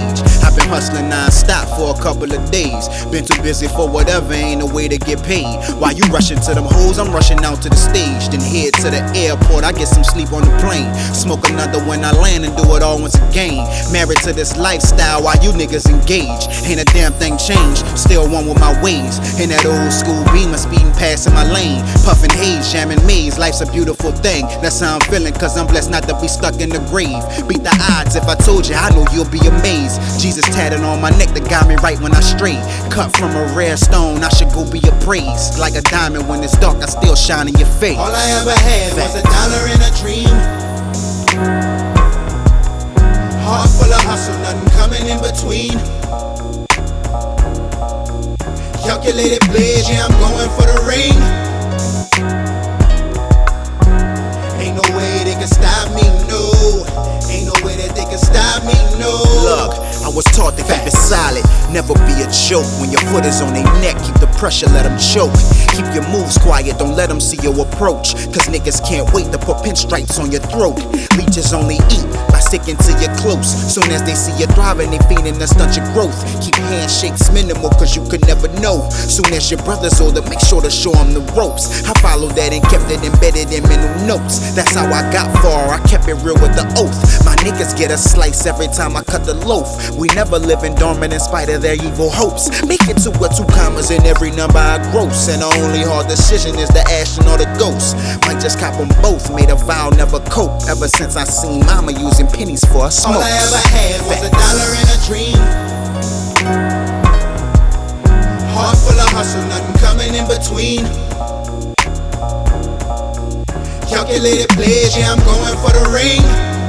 stage. I've been hustling non-stop for a couple of days. Been too busy for whatever, ain't no way to get paid. While you rushing to them hoes, I'm rushing out to the stage. Then head to the airport, I get some sleep on the plane. Smoke another when I land and do it all once again. Married to this lifestyle while you niggas engage. Ain't a damn thing changed, still one with my ways. In that old school Beamer, speeding past in my lane. Puffing haze, jamming maze, life's a beautiful thing. That's how I'm feeling, cause I'm blessed not to be stuck in the grave. Beat the odds, if I told you, I know you'll be amazed. Jesus tatted on my neck that got me right when I strayed. Cut from a rare stone, I should go be appraised. Like a diamond when it's dark, I still shine in your face. All I ever had was $1 and a dream. Heart full of hustle, nothing coming in between. Calculated pledge, yeah, I'm going for the ring. Ain't no way they can stop me, no. Ain't no way that they can stop me, no. Look, I was taught to keep it solid, never be a joke. When your foot is on their neck, keep the pressure, let them choke. Keep your moves quiet, don't let them see your approach. Cause niggas can't wait to put pinstripes on your throat. Leeches only eat by sticking to you close. Soon as they see you thriving, they feeding to stunt your growth. Keep handshakes minimal, cause you could never know. Soon as your brother's older, make sure to show them the ropes. I followed that and kept it embedded in mental notes. That's how I got far, I kept it real with the oath. My niggas get a slice every time I cut the loaf. We never live in dormant in spite of their evil hopes. Make it to a 2 commas in every number I gross. And the only hard decision is the ashen or the ghost. Might just cop them both, made a vow never cope. Ever since I seen mama using pennies for a smoke. All I ever had was $1 and a dream. Heart full of hustle, nothing coming in between. Calculated pledge, yeah, I'm going for the ring.